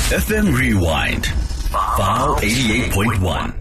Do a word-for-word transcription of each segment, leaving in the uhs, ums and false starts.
F M Rewind, File eighty-eight point one.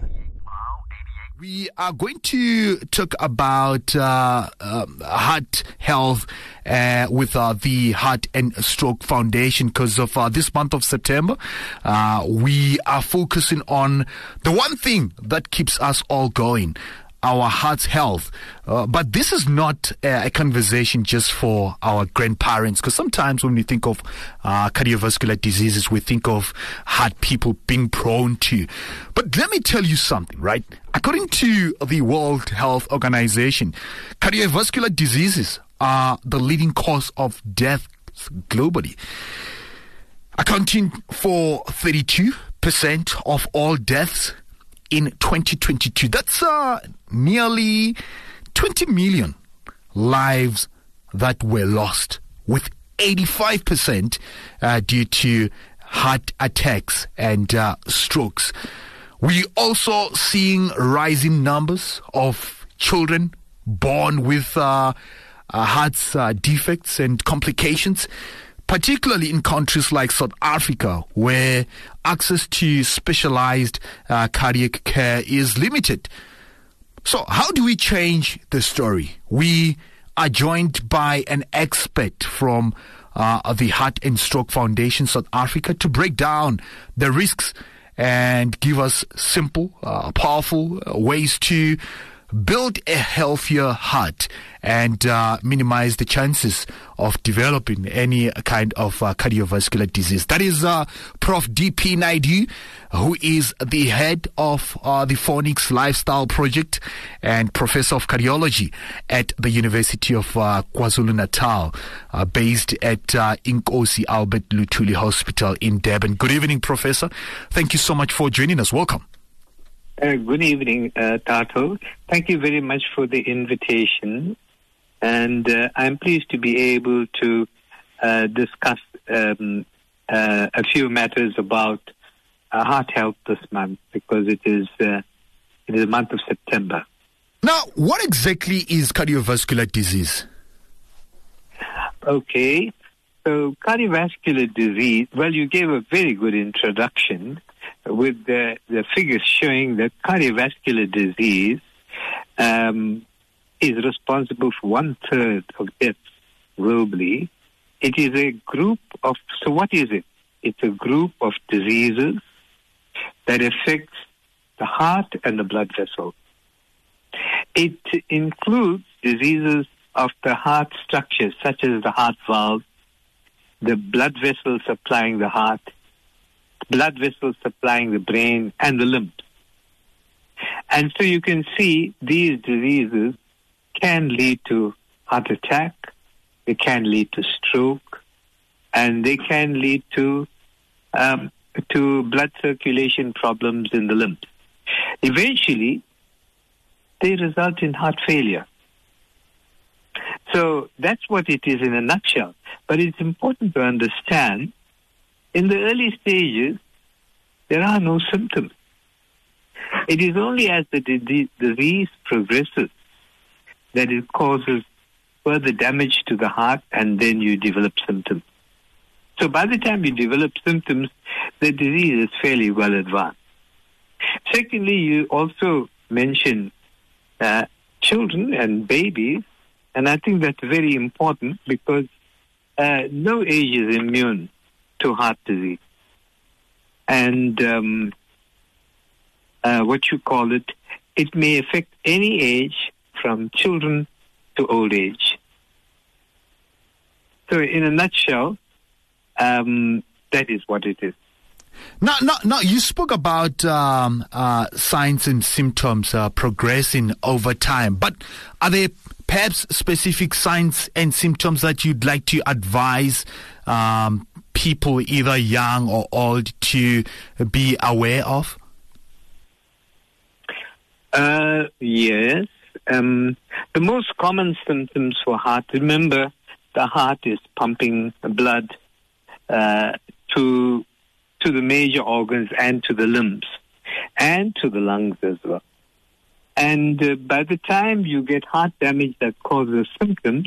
We are going to talk about uh, um, heart health uh, with uh, the Heart and Stroke Foundation because of uh, this month of September. Uh, we are focusing on the one thing that keeps us all going, our heart's health. Uh, but this is not uh, a conversation just for our grandparents, because sometimes when we think of uh, cardiovascular diseases, we think of heart people being prone to. But let me tell you something, right? According to the World Health Organization, cardiovascular diseases are the leading cause of death globally, accounting for thirty-two percent of all deaths in twenty twenty-two. That's uh, nearly twenty million lives that were lost, with eighty-five percent uh, due to heart attacks and uh, strokes. We also seeing rising numbers of children born with uh, uh, heart uh, defects and complications, particularly in countries like South Africa, where access to specialized uh, cardiac care is limited. So how do we change the story? We are joined by an expert from uh, the Heart and Stroke Foundation South Africa to break down the risks and give us simple, uh, powerful uh, ways to build a healthier heart and uh, minimize the chances of developing any kind of uh, cardiovascular disease. That is uh, Professor D P Naidoo, who is the head of uh, the Phonics Lifestyle Project and professor of cardiology at the University of uh, KwaZulu-Natal, uh, based at uh, Inkosi Albert Luthuli Hospital in Durban. Good evening, Professor. Thank you so much for joining us. Welcome. Uh, good evening, uh, Tato. Thank you very much for the invitation. And uh, I'm pleased to be able to uh, discuss um, uh, a few matters about uh, heart health this month, because it is uh, it is the month of September. Now, what exactly is cardiovascular disease? Okay, so cardiovascular disease, well, you gave a very good introduction with the, the figures showing that cardiovascular disease um, is responsible for one-third of deaths globally. It is a group of, so what is it? It's a group of diseases that affects the heart and the blood vessel. It includes diseases of the heart structures, such as the heart valve, the blood vessels supplying the heart, blood vessels supplying the brain, and the limbs. And so you can see these diseases can lead to heart attack, they can lead to stroke, and they can lead to um, to blood circulation problems in the limbs. Eventually, they result in heart failure. So that's what it is in a nutshell. But it's important to understand, in the early stages, there are no symptoms. It is only as the disease progresses that it causes further damage to the heart, and then you develop symptoms. So by the time you develop symptoms, the disease is fairly well advanced. Secondly, you also mentioned uh, children and babies, and I think that's very important, because uh, no age is immune to heart disease. And um, uh, what you call it, it may affect any age from children to old age. So in a nutshell, um, that is what it is. Now, now, now you spoke about um, uh, signs and symptoms uh, progressing over time, but are there perhaps specific signs and symptoms that you'd like to advise um, people, either young or old, to be aware of? Uh, yes. Um, the most common symptoms for heart, remember, the heart is pumping blood uh, to to the major organs and to the limbs and to the lungs as well. And uh, by the time you get heart damage that causes symptoms,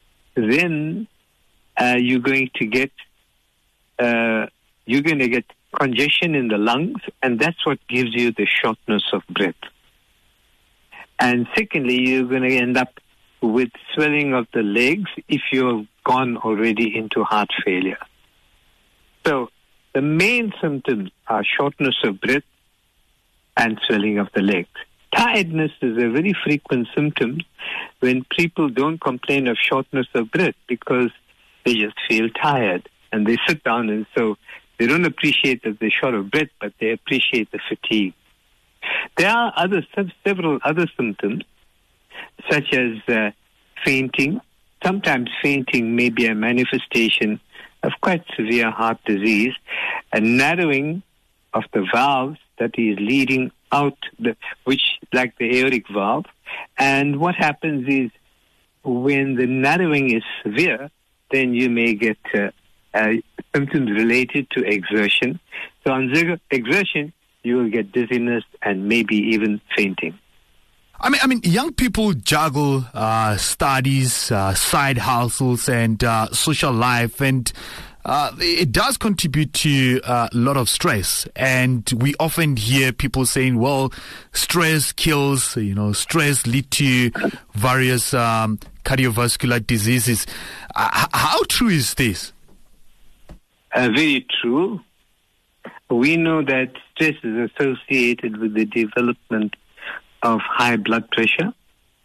then uh, you're going to get uh, you're going to get congestion in the lungs, and that's what gives you the shortness of breath. And secondly, you're going to end up with swelling of the legs if you've gone already into heart failure. So the main symptoms are shortness of breath and swelling of the legs. Tiredness is a very frequent symptom when people don't complain of shortness of breath because they just feel tired and they sit down, and so they don't appreciate that they're short of breath, but they appreciate the fatigue. There are other several other symptoms, such as uh, fainting. Sometimes fainting may be a manifestation of quite severe heart disease, a narrowing of the valves that is leading out, the, which like the aortic valve. And what happens is when the narrowing is severe, then you may get uh, uh, symptoms related to exertion. So on exertion, you will get dizziness and maybe even fainting. I mean, I mean, young people juggle uh, studies, uh, side hustles, and uh, social life, and uh, it does contribute to uh, a lot of stress. And we often hear people saying, "Well, stress kills." You know, stress lead to various um, cardiovascular diseases. Uh, how true is this? Uh, very true. We know that stress is associated with the development of high blood pressure.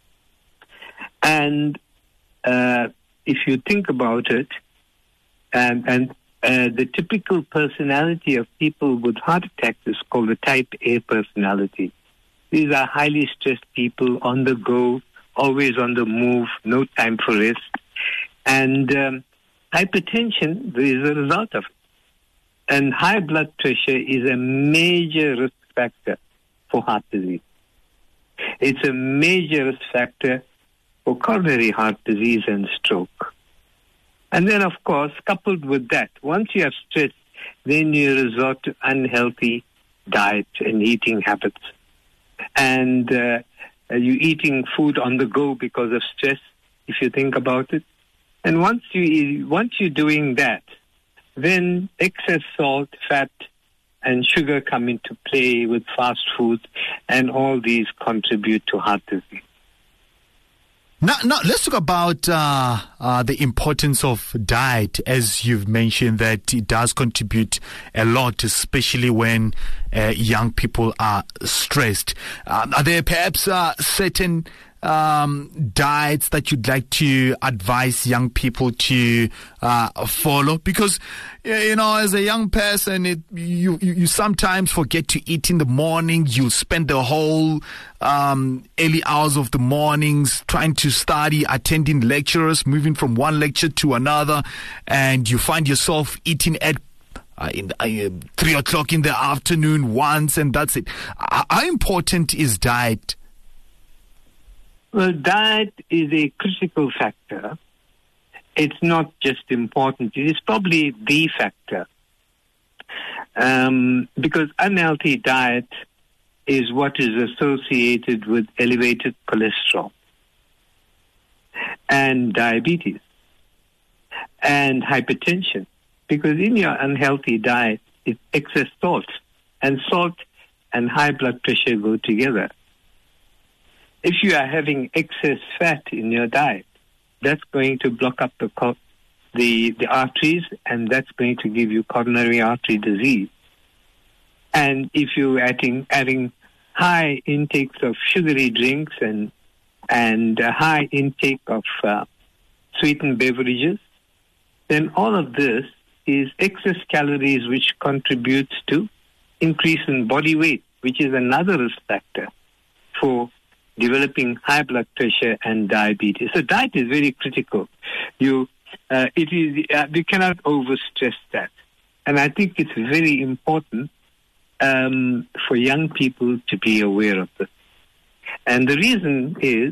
And uh, if you think about it, and, and uh, the typical personality of people with heart attacks is called the type A personality. These are highly stressed people, on the go, always on the move, no time for rest. And um, hypertension is a result of it. And high blood pressure is a major risk factor for heart disease. It's a major risk factor for coronary heart disease and stroke. And then, of course, coupled with that, once you have stress, then you resort to unhealthy diet and eating habits. And uh, you're eating food on the go because of stress, if you think about it. And once you once you're doing that, then excess salt, fat, and sugar come into play with fast food, and all these contribute to heart disease. Now, now let's talk about uh, uh, the importance of diet, as you've mentioned that it does contribute a lot, especially when uh, young people are stressed. Uh, are there perhaps uh, certain um, diets that you'd like to advise young people to uh, follow? Because, you know, as a young person, it, you, you, you sometimes forget to eat in the morning. You spend the whole um, early hours of the mornings trying to study, attending lectures, moving from one lecture to another, and you find yourself eating at Uh, in uh, three o'clock in the afternoon once, and that's it. Uh, how important is diet? Well, diet is a critical factor. It's not just important. It is probably the factor. Um, because unhealthy diet is what is associated with elevated cholesterol and diabetes and hypertension. Because in your unhealthy diet, it's excess salt. And salt and high blood pressure go together. If you are having excess fat in your diet, that's going to block up the the, the arteries, and that's going to give you coronary artery disease. And if you're adding, adding high intakes of sugary drinks and, and a high intake of uh, sweetened beverages, then all of this is excess calories, which contributes to increase in body weight, which is another risk factor for developing high blood pressure and diabetes. So diet is very critical. You, uh, it is, uh, you cannot overstress that. And I think it's very important um, for young people to be aware of this. And the reason is,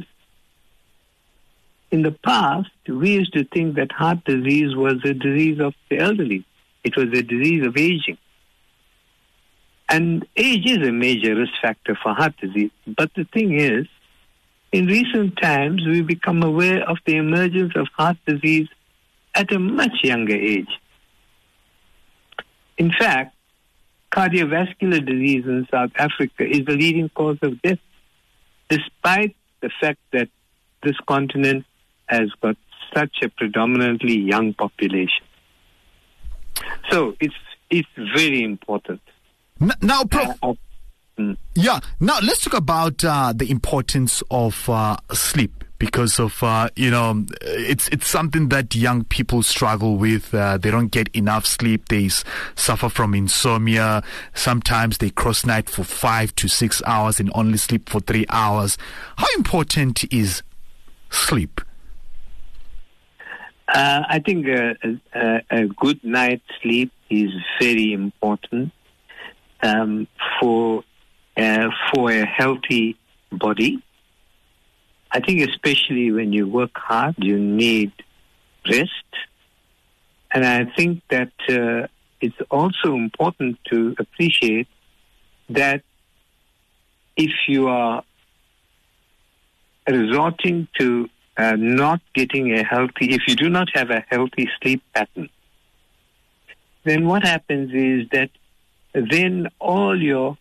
in the past, we used to think that heart disease was a disease of the elderly. It was a disease of aging. And age is a major risk factor for heart disease. But the thing is, in recent times, we've become aware of the emergence of heart disease at a much younger age. In fact, cardiovascular disease in South Africa is the leading cause of death, despite the fact that this continent has got such a predominantly young population. So it's it's very important. Now, Prof, Uh, mm. yeah, now let's talk about uh, the importance of uh, sleep. Because of, uh, you know, it's it's something that young people struggle with. Uh, they don't get enough sleep. They s- suffer from insomnia. Sometimes they cross night for five to six hours and only sleep for three hours. How important is sleep? Uh, I think a, a, a good night's sleep is very important um, for uh, for a healthy body. I think especially when you work hard, you need rest. And I think that uh, it's also important to appreciate that if you are resorting to uh, not getting a healthy, if you do not have a healthy sleep pattern, then what happens is that then all your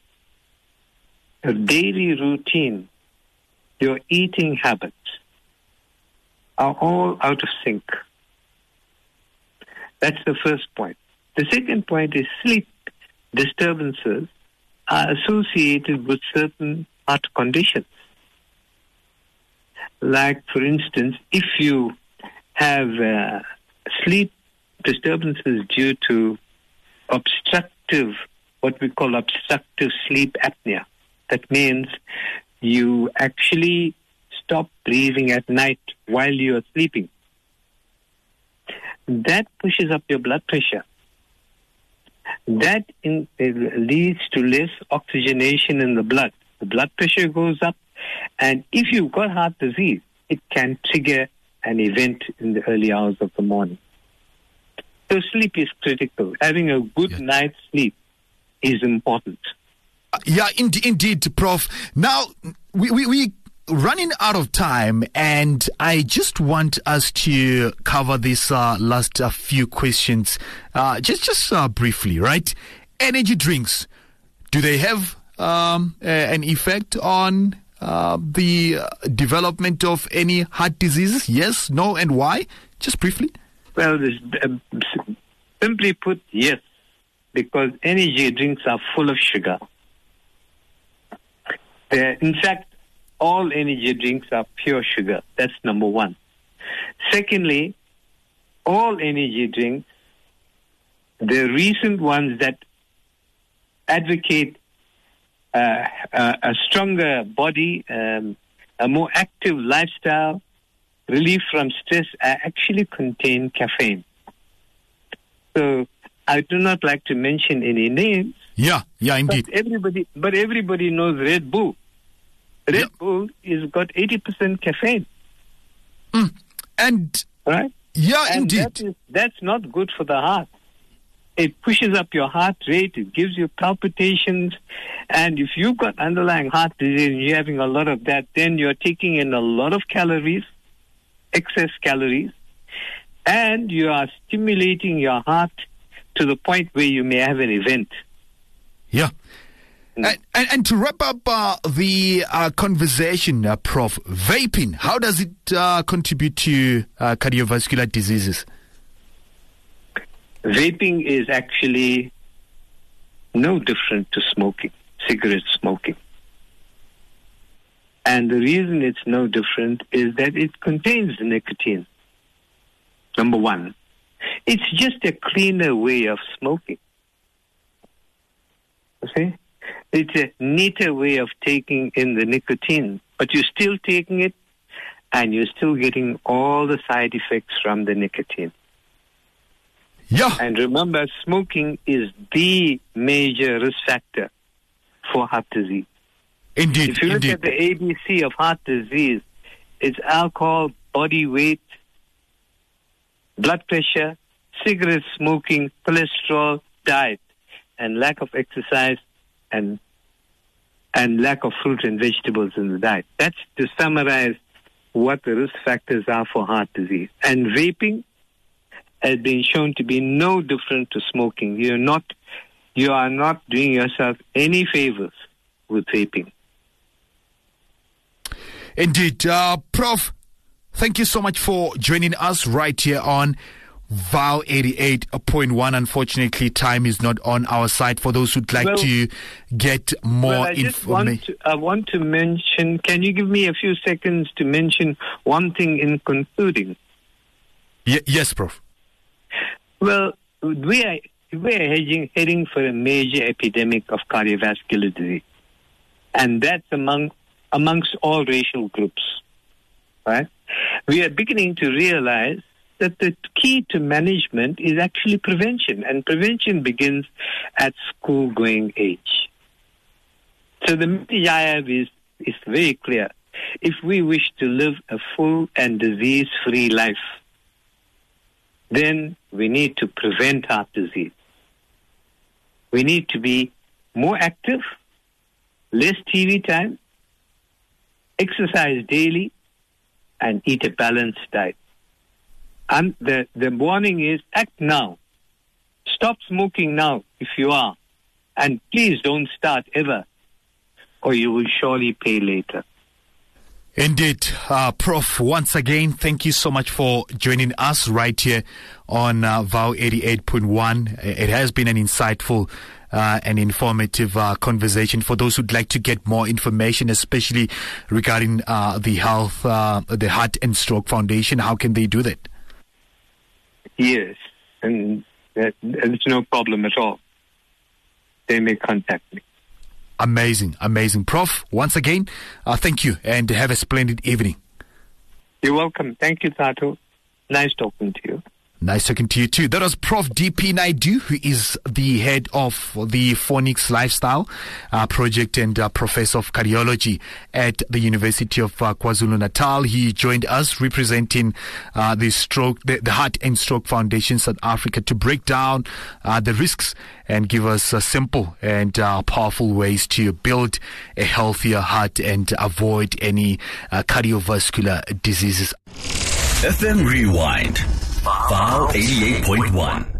daily routine, your eating habits are all out of sync. That's the first point. The second point is sleep disturbances are associated with certain heart conditions. Like, for instance, if you have uh, sleep disturbances due to obstructive, what we call obstructive sleep apnea, that means you actually stop breathing at night while you are sleeping. That pushes up your blood pressure. That in, uh, leads to less oxygenation in the blood. The blood pressure goes up, and if you've got heart disease, it can trigger an event in the early hours of the morning. So sleep is critical. Having a good Yes. night's sleep is important. Uh, yeah, ind- indeed, Prof. Now, we, we, we running out of time, and I just want us to cover this uh, last uh, few questions, uh, just just uh, briefly, right? Energy drinks, do they have um, a- an effect on uh, the uh, development of any heart diseases? Yes, no, and why? Just briefly. Well, this, um, s- simply put, yes, because energy drinks are full of sugar. They're, in fact, all energy drinks are pure sugar. That's number one. Secondly, all energy drinks, the recent ones that advocate uh, a, a stronger body, um, a more active lifestyle, relief from stress, uh, actually contain caffeine. So I do not like to mention any names, Yeah, yeah, but indeed. everybody, but everybody knows Red Bull. Red Yeah. Bull is got eighty percent caffeine, And right? yeah, And indeed. that is, that's not good for the heart. It pushes up your heart rate. It gives you palpitations. And if you've got underlying heart disease and you're having a lot of that, then you're taking in a lot of calories, excess calories, and you are stimulating your heart to the point where you may have an event. Yeah. Mm. And, and, and to wrap up uh, the uh, conversation, uh, Prof, vaping, how does it uh, contribute to uh, cardiovascular diseases? Vaping is actually no different to smoking, cigarette smoking. And the reason it's no different is that it contains nicotine. Number one, it's just a cleaner way of smoking. You see? It's a neater way of taking in the nicotine, but you're still taking it and you're still getting all the side effects from the nicotine. Yeah. And remember, smoking is the major risk factor for heart disease. Indeed, If you look indeed. at the A B C of heart disease, it's alcohol, body weight, blood pressure, cigarette smoking, cholesterol, diet, and lack of exercise and and lack of fruit and vegetables in the diet. That's to summarize what the risk factors are for heart disease. And vaping has been shown to be no different to smoking. You're not you are not doing yourself any favors with vaping. Indeed. Uh, Prof, thank you so much for joining us right here on Vow eighty-eight point one. Unfortunately, time is not on our side. For those who'd like well, to get more well, I just information. want to, I want to mention, can you give me a few seconds to mention one thing in concluding? Y- yes, Prof. Well, we are, we are heading, heading for a major epidemic of cardiovascular disease. And that's among amongst all racial groups. Right? We are beginning to realize that the key to management is actually prevention, and prevention begins at school-going age. So the message I have is, is very clear. If we wish to live a full and disease-free life, then we need to prevent heart disease. We need to be more active, less T V time, exercise daily, and eat a balanced diet. And the, the warning is, act now. Stop smoking now if you are. And please don't start ever, or you will surely pay later. Indeed. Uh, Prof, once again, thank you so much for joining us right here on uh, Vow eighty-eight point one. It has been an insightful uh, and informative uh, conversation. For those who'd like to get more information, especially regarding uh, the health, uh, the Heart and Stroke Foundation, how can they do that? Yes, and that, there's no problem at all. They may contact me. Amazing, amazing. Prof, once again, uh, thank you and have a splendid evening. You're welcome. Thank you, Tato. Nice talking to you. Nice talking to you too. That was Prof D P Naidu, who is the head of the Phonics Lifestyle uh, Project and uh, Professor of Cardiology at the University of uh, KwaZulu-Natal. He joined us representing uh, the stroke, the, the Heart and Stroke Foundation South Africa, to break down uh, the risks and give us uh, simple and uh, powerful ways to build a healthier heart and avoid any uh, cardiovascular diseases. F M Rewind. Vow eighty-eight point one.